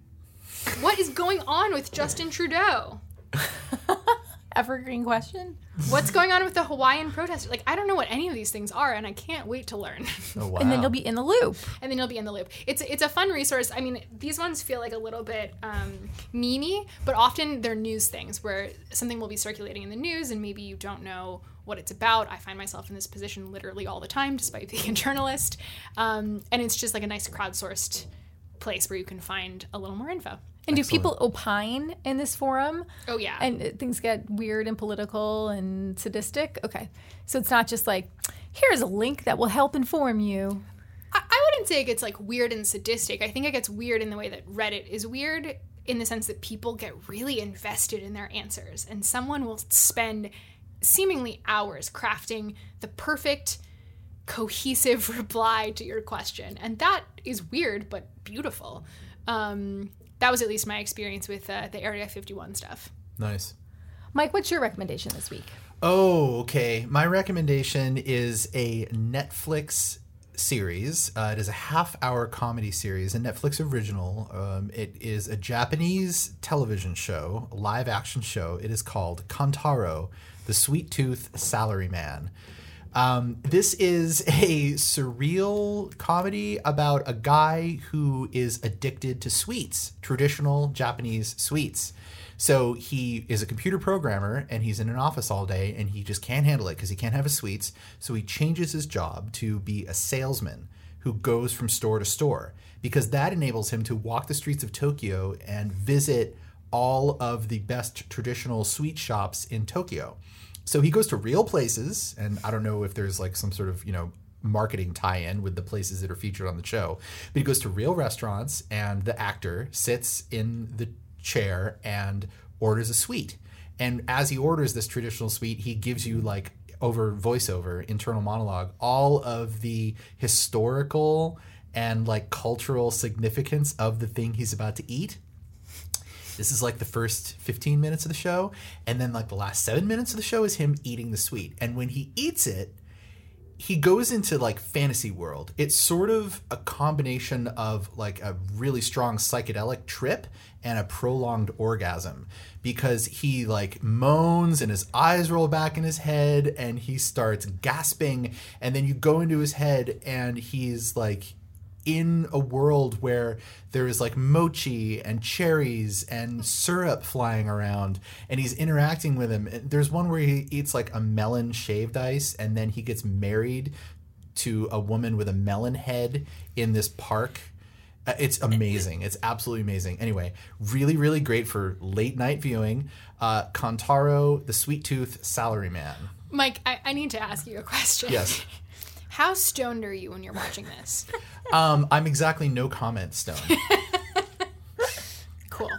What is going on with Justin Trudeau? Evergreen question? What's going on with the Hawaiian protesters? Like, I don't know what any of these things are, and I can't wait to learn. Oh, wow. And then you'll be in the loop. And then you'll be in the loop. It's it's a fun resource. I mean, these ones feel like a little bit um, memey, but often they're news things where something will be circulating in the news, and maybe you don't know what it's about. I find myself in this position literally all the time, despite being a journalist. Um, and it's just like a nice crowdsourced place where you can find a little more info. And do Excellent. people opine in this forum? Oh, yeah. And things get weird and political and sadistic? Okay. So it's not just like, here's a link that will help inform you. I, I wouldn't say it gets like weird and sadistic. I think it gets weird in the way that Reddit is weird, in the sense that people get really invested in their answers. And someone will spend seemingly hours crafting the perfect, cohesive reply to your question. And that is weird, but beautiful. Um... That was at least my experience with uh, the Area fifty-one stuff. Nice. Mike, what's your recommendation this week? Oh, okay. My recommendation is a Netflix series. Uh, it is a half-hour comedy series, a Netflix original. Um, it is a Japanese television show, a live-action show. It is called Kantaro, the Sweet Tooth Salaryman. Um, this is a surreal comedy about a guy who is addicted to sweets, traditional Japanese sweets. So he is a computer programmer and he's in an office all day and he just can't handle it because he can't have his sweets. So he changes his job to be a salesman who goes from store to store, because that enables him to walk the streets of Tokyo and visit all of the best traditional sweet shops in Tokyo. So he goes to real places, and I don't know if there's like some sort of, you know, marketing tie-in with the places that are featured on the show, but he goes to real restaurants, and the actor sits in the chair and orders a sweet. And as he orders this traditional sweet, he gives you like over voiceover, internal monologue, all of the historical and like cultural significance of the thing he's about to eat. This is like the first fifteen minutes of the show. And then like the last seven minutes of the show is him eating the sweet. And when he eats it, he goes into like fantasy world. It's sort of a combination of like a really strong psychedelic trip and a prolonged orgasm, because he like moans and his eyes roll back in his head and he starts gasping, and then you go into his head and he's like in a world where there is like mochi and cherries and syrup flying around, and he's interacting with him. There's one where he eats like a melon shaved ice, and then he gets married to a woman with a melon head in this park. Uh, It's amazing. It's absolutely amazing. Anyway, really, really great for late night viewing. Uh, Kantaro, The Sweet Tooth, Salaryman. Mike, I, I need to ask you a question. Yes. How stoned are you when you're watching this? Um, I'm exactly no comment stoned. Cool.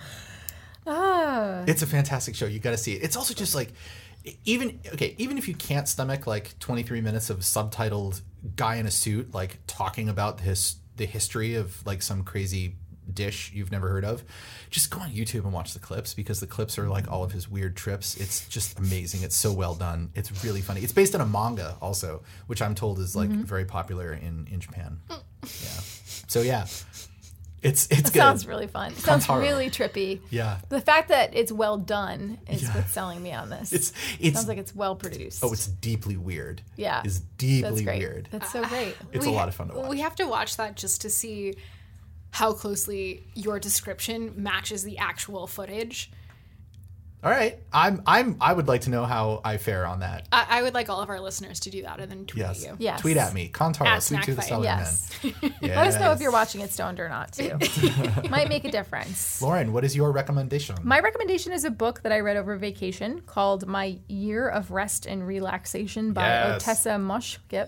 Ah. It's a fantastic show. You got to see it. It's also just like, even okay, even if you can't stomach like twenty-three minutes of subtitled guy in a suit like talking about his the history of like some crazy dish you've never heard of, just go on YouTube and watch the clips, because the clips are like all of his weird trips. It's just amazing. It's so well done. It's really funny. It's based on a manga also, which I'm told is like Mm-hmm. very popular in in Japan. Yeah. So yeah. It's it's That good. sounds really fun. It sounds Kantaro. really trippy. Yeah. The fact that it's well done is Yeah. what's selling me on this. It's it's sounds like it's well produced. oh, it's deeply weird. Yeah. It's That's deeply great. weird. That's so great. It's a lot of fun to watch. We have to watch that just to see how closely your description matches the actual footage. All right. I'm I'm I would like to know how I fare on that. I, I would like all of our listeners to do that and then tweet Yes. at you. Yes. Tweet at me. Kantaro, At Sweet Tooth, Snack Fight. Yes. Salaryman. Yes. Let us know if you're watching it stoned or not, too. Might make a difference. Lauren, what is your recommendation? My recommendation is a book that I read over vacation called My Year of Rest and Relaxation by Yes. Otessa Moshfegh.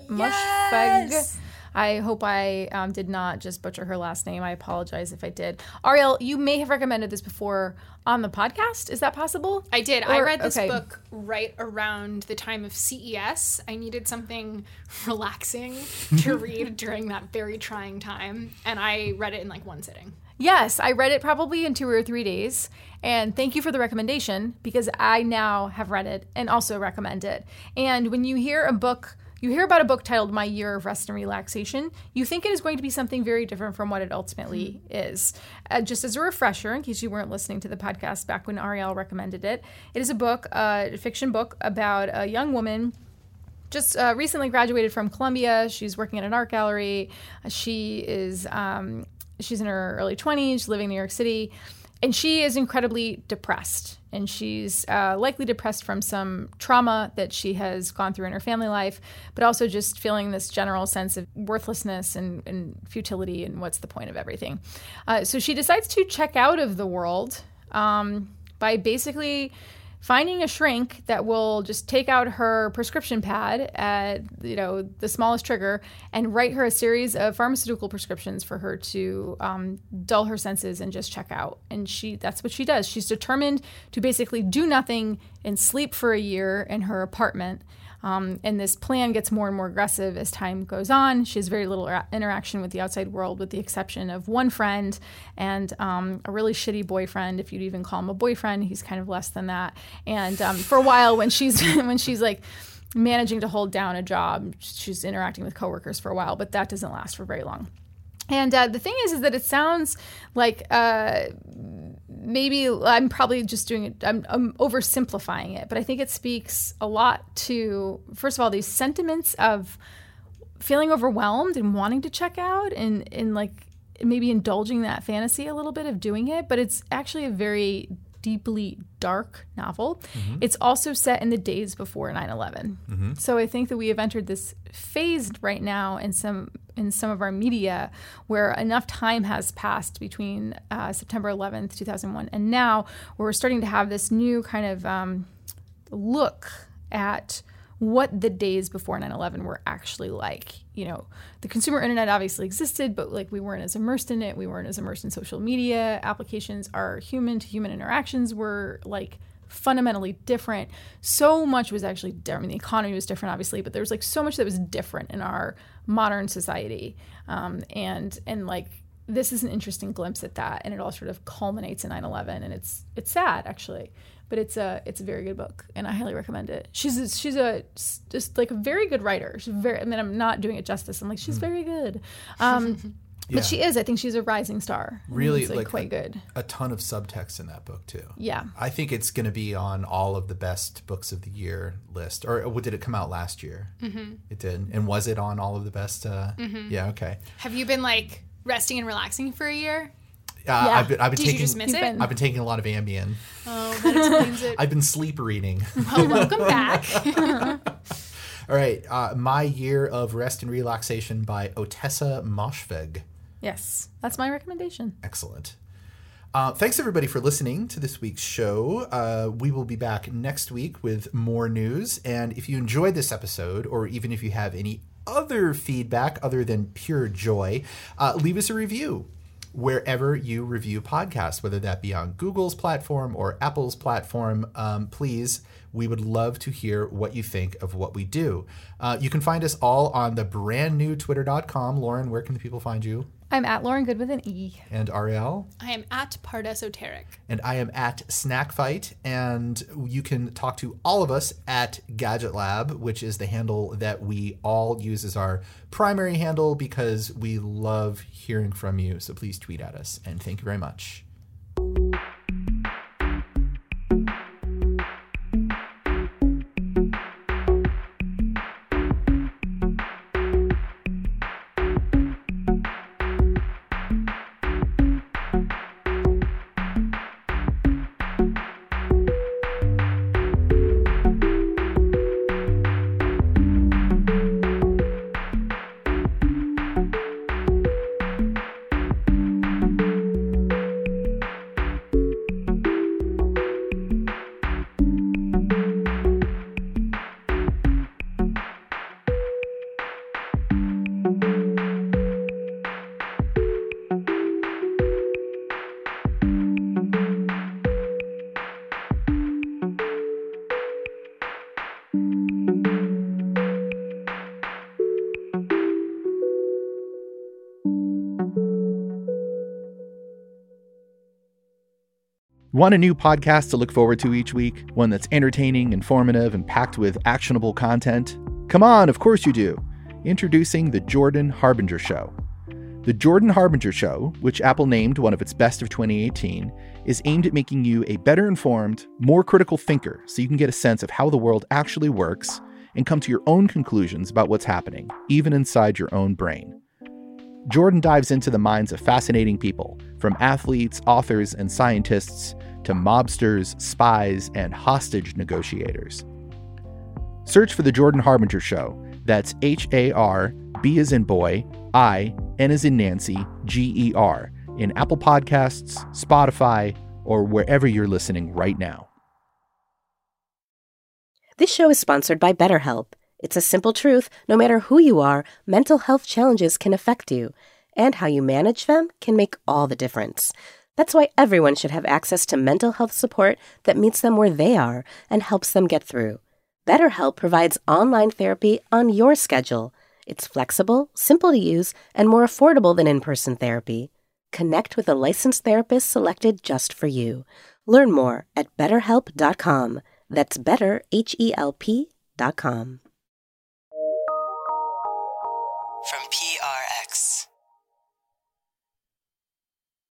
Yes. I hope I um, did not just butcher her last name. I apologize if I did. Ariel, you may have recommended this before on the podcast. Is that possible? I did. I Or- read this okay. book right around the time of C E S. I needed something relaxing to read during that very trying time, and I read it in like one sitting. Yes, I read it probably in two or three days. And thank you for the recommendation, because I now have read it and also recommend it. And when you hear a book, you hear about a book titled My Year of Rest and Relaxation, you think it is going to be something very different from what it ultimately is. Uh, just as a refresher, in case you weren't listening to the podcast back when Ariel recommended it, it is a book, uh, a fiction book about a young woman just uh, recently graduated from Columbia. She's working at an art gallery. She is um, she's in her early twenties, living in New York City, and she is incredibly depressed. And she's uh, likely depressed from some trauma that she has gone through in her family life, but also just feeling this general sense of worthlessness and, and futility and what's the point of everything. Uh, so she decides to check out of the world um, by basically finding a shrink that will just take out her prescription pad at, you know, the smallest trigger and write her a series of pharmaceutical prescriptions for her to um, dull her senses and just check out. And she that's what she does. She's determined to basically do nothing and sleep for a year in her apartment. Um, and this plan gets more and more aggressive as time goes on. She has very little ra- interaction with the outside world, with the exception of one friend and um, a really shitty boyfriend, if you'd even call him a boyfriend. He's kind of less than that. And um, for a while, when she's when she's like managing to hold down a job, she's interacting with coworkers for a while, but that doesn't last for very long. And uh, the thing is, is that it sounds like uh, maybe I'm probably just doing it, I'm, I'm oversimplifying it, but I think it speaks a lot to, first of all, these sentiments of feeling overwhelmed and wanting to check out and, and like maybe indulging that fantasy a little bit of doing it. But it's actually a very deeply dark novel. Mm-hmm. It's also set in the days before nine eleven. Mm-hmm. So I think that we have entered this phase right now in some in some of our media where enough time has passed between uh, September eleventh, two thousand one, and now where we're starting to have this new kind of um, look at what the days before nine eleven were actually like. You know, the consumer internet obviously existed, but like we weren't as immersed in it. We weren't as immersed in social media applications. Our human to human interactions were like fundamentally different. So much was actually different. I mean, the economy was different, obviously, but there was like so much that was different in our modern society. Um, and, and like this is an interesting glimpse at that, and it all sort of culminates in nine eleven, and it's it's sad actually, but it's a it's a very good book, and I highly recommend it. She's a, she's a just like a very good writer. She's very. I mean, I'm not doing it justice. I'm like she's mm. very good. Um, Yeah. But she is. I think she's a rising star. Really, it's like, like quite a, good. A ton of subtext in that book too. Yeah, I think it's going to be on all of the best books of the year list. Or did it come out last year? Mm-hmm. It did. And was it on all of the best? Uh, mm-hmm. Yeah. Okay. Have you been like resting and relaxing for a year? Uh, yeah. I've been. I've been Did taking, you just miss it? I've been taking a lot of Ambien. Oh, that explains it. I've been sleep reading. Well, welcome back. All right. Uh, My Year of Rest and Relaxation by Otessa Moshfegh. Yes, that's my recommendation. Excellent. Uh, thanks, everybody, for listening to this week's show. Uh, we will be back next week with more news. And if you enjoyed this episode, or even if you have any other feedback other than pure joy, uh, leave us a review wherever you review podcasts, whether that be on Google's platform or Apple's platform. Um, please, we would love to hear what you think of what we do. Uh, you can find us all on the brand new twitter dot com. Lauren, where can the people find you? I'm at Lauren Good with an E. And Ariel? I am at Part Esoteric. And I am at Snack Fight. And you can talk to all of us at Gadget Lab, which is the handle that we all use as our primary handle because we love hearing from you. So please tweet at us. And thank you very much. Want a new podcast to look forward to each week? One that's entertaining, informative, and packed with actionable content? Come on, of course you do. Introducing The Jordan Harbinger Show. The Jordan Harbinger Show, which Apple named one of its best of twenty eighteen, is aimed at making you a better informed, more critical thinker so you can get a sense of how the world actually works and come to your own conclusions about what's happening, even inside your own brain. Jordan dives into the minds of fascinating people, from athletes, authors, and scientists to mobsters, spies, and hostage negotiators. Search for The Jordan Harbinger Show. That's H A R, B as in boy, I, N as in Nancy, G E R, in Apple Podcasts, Spotify, or wherever you're listening right now. This show is sponsored by BetterHelp. It's a simple truth. No matter who you are, mental health challenges can affect you, and how you manage them can make all the difference. That's why everyone should have access to mental health support that meets them where they are and helps them get through. BetterHelp provides online therapy on your schedule. It's flexible, simple to use, and more affordable than in-person therapy. Connect with a licensed therapist selected just for you. Learn more at better help dot com. That's better, H E L P dot com. From P